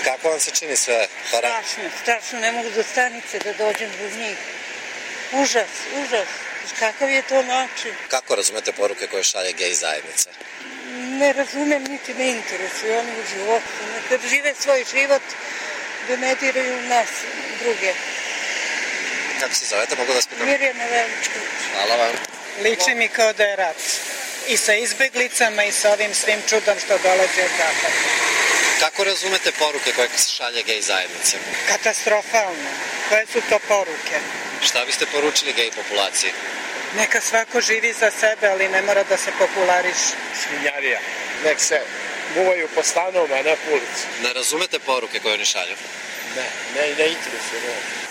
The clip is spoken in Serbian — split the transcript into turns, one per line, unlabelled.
Kako vam se čini sve?
Strašno, ne mogu do stanice da dođem zbog njih. Užas. Kakav je to način?
Kako razumete poruke koje šalje gej zajednica?
Ne razumem, niti me interesuje. Oni u životu. Neka žive svoj život, da ne diraju nas druge.
Kako se zovete, mogu da vas pitam?
Mirjana Veličković.
Hvala vam.
Liči mi kao da je rat. I sa izbeglicama i sa ovim svim čudom što dolazi od zapada.
Kako razumete poruke koje šalje gej zajednica?
Katastrofalno. Koje su to poruke?
Šta biste poručili gej populaciji?
Neka svako živi za sebe, ali ne mora da se populariše.
Svinjarija. Nek se muvaju po stanovima, a ne po ulici.
Ne razumete poruke koje oni šalju?
Ne interesuje.